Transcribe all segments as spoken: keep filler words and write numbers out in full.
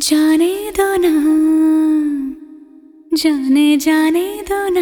जाने दो ना, जाने जाने दो ना।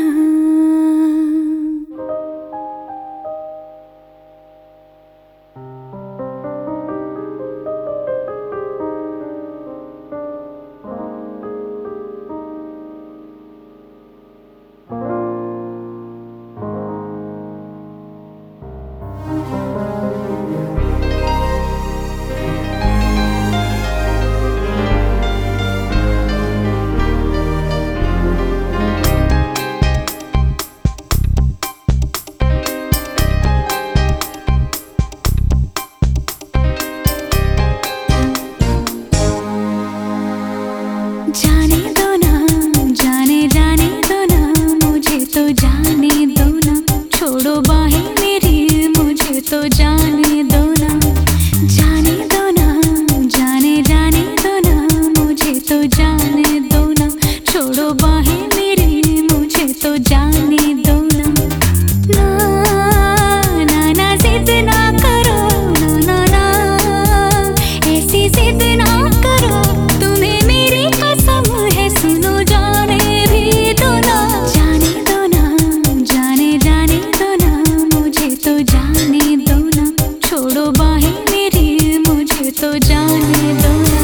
जाने दो ना, जाने जाने दो ना, मुझे तो जाने दो ना। छोड़ो बाहें मेरी, मुझे तो जाने दो ना। जाने दो ना, जाने जाने दो ना, मुझे तो जाने दो ना। छोड़ो बाहें मेरी, मुझे तो जाने दो ना। ना ना ना जिद ना करो, ना ना ना ऐसी जिद ना करो। तुम्हें मेरी कसम है, सुनो जाने भी दो ना। जाने दो ना, जाने जाने दो ना, मुझे तो जाने दो ना। छोड़ो बाहें मेरी, मुझे तो जाने दो ना।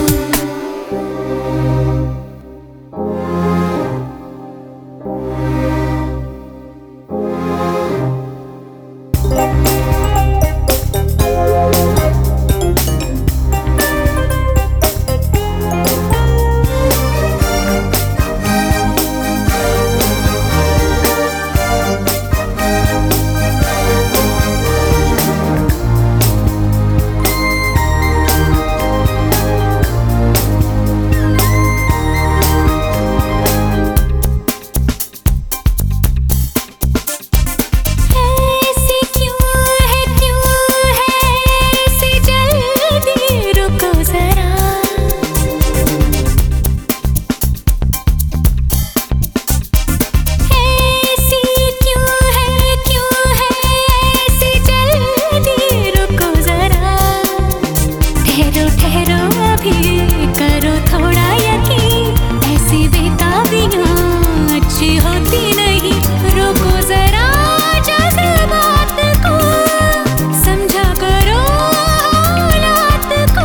करो थोड़ा यकीन, ऐसी बेताबियां अच्छी होती नहीं। रुको जरा जज्बात को, समझा करो हालात को।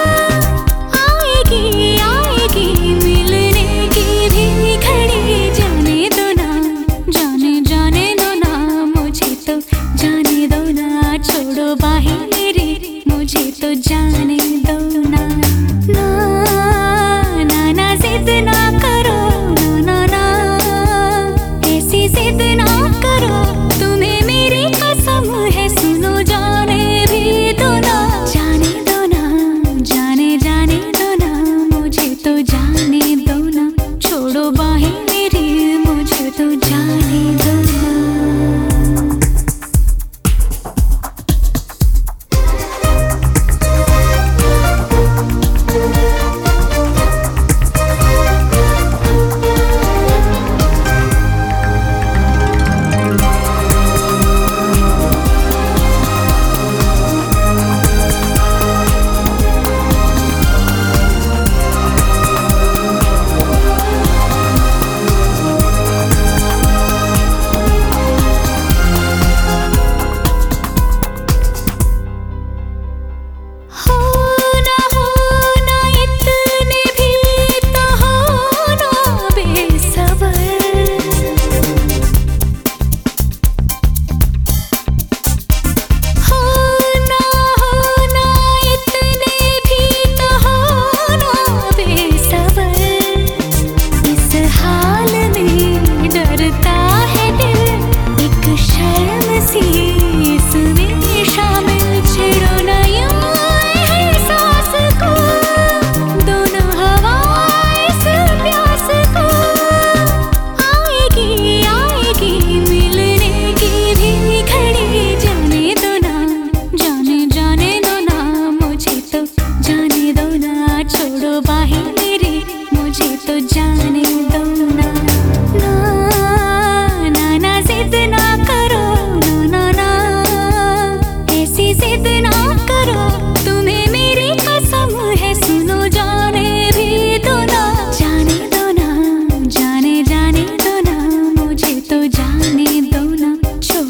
आएगी आएगी मिलने की भी घड़ी। जाने दो ना, जाने जाने दो ना, मुझे तो जाने दो ना। छोड़ो बाहें मेरी, मुझे तो जाने दो ना। ना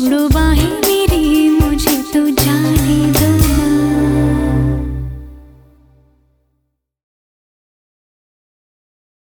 छोड़ो